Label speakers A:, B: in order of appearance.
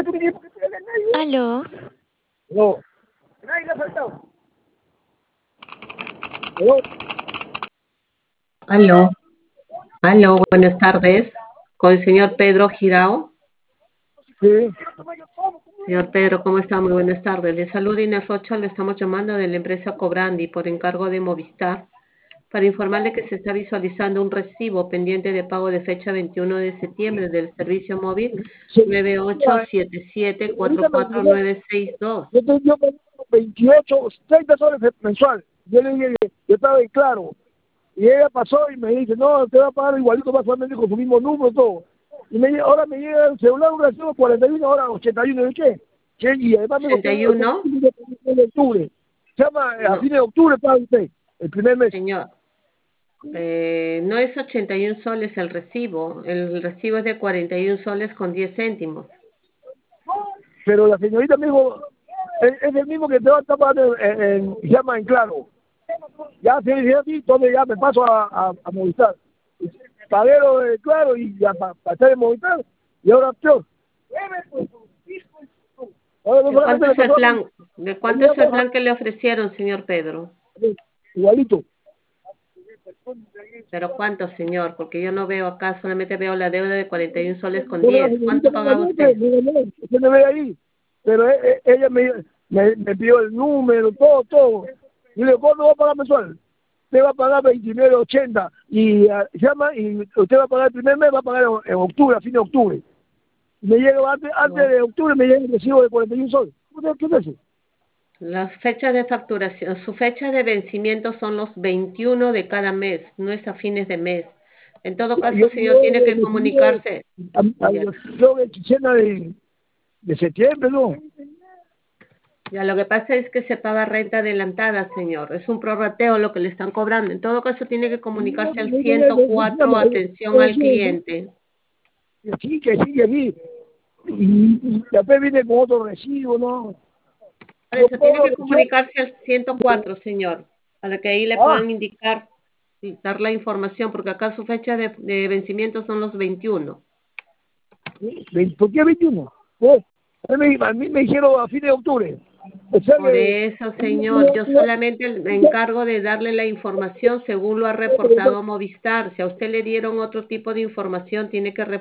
A: Aló,
B: No. Nadie le ha faltado. No.
C: Aló, aló, buenas tardes. Con el señor Pedro Girao.
B: Sí.
C: Señor Pedro, ¿cómo está? Muy buenas tardes. Le saluda Inés Rocha, le estamos llamando de la empresa Cobrandi por encargo de Movistar para informarle que se está visualizando un recibo pendiente de pago de fecha 21 de septiembre del servicio móvil
B: Sí.
C: 9877449962.
B: Yo tengo 28, 30 soles mensual. Yo le dije, yo estaba en claro. Y ella pasó y me dice, no, te va a pagar igualito mensualmente con su mismo número, todo. Ahora me llega el celular un recibo 41, ahora 81, ¿de qué? Che, y además me costó
C: 81,
B: de octubre. Se llama, a
C: no,
B: fines de octubre paga usted, el primer mes.
C: señor. No es 81 soles el recibo es de 41 soles con 10 céntimos.
B: Pero la señorita me dijo, es el mismo que te va a tapar llama en claro. Ya se dice así, entonces ya me paso a Movistar. Pagué lo de claro y ya para estar en Movistar, y ahora peor. Ahora no
C: ¿De
B: solamente
C: cuánto
B: le
C: es el
B: pasó a
C: plan? ¿De cuánto es el plan que le ofrecieron, señor Pedro?
B: igualito.
C: ¿Pero cuánto, señor? Porque yo no veo acá, solamente veo la deuda de 41 soles con
B: Bueno, la
C: 10.
B: señorita
C: ¿Cuánto
B: me
C: pagaba
B: ganó,
C: usted?
B: usted me ve ahí. Pero ella me pidió el número, todo. Y le digo, ¿cuánto va a pagar mensual? Usted va a pagar 29.80 y llama y usted va a pagar el primer mes, va a pagar en octubre, a fin de octubre. Me llega antes
C: No.
B: de octubre, me llega el recibo de 41 soles. ¿Qué es eso?
C: Las fechas de facturación, su fecha de vencimiento son los 21 de cada mes, no es a fines de mes. En todo caso, señor, tiene que comunicarse. Ya,
B: Yo de quincena de septiembre, ¿no?
C: ya, lo que pasa es que se paga renta adelantada, señor. Es un prorrateo lo que le están cobrando. En todo caso, tiene que comunicarse al 104, atención al cliente.
B: Que sí. Y después viene con otro recibo, ¿no?
C: Por
B: Yo
C: eso tiene
B: cobro
C: que comunicarse al 104, señor, para que ahí le
B: ah,
C: puedan indicar y dar la información, porque acá su fecha de vencimiento son los 21.
B: ¿por qué 21? Pues, a mí me dijeron a fin de octubre. O sea
C: Por
B: que
C: eso, señor, yo solamente me encargo de darle la información según lo ha reportado Movistar. Si a usted le dieron otro tipo de información, tiene que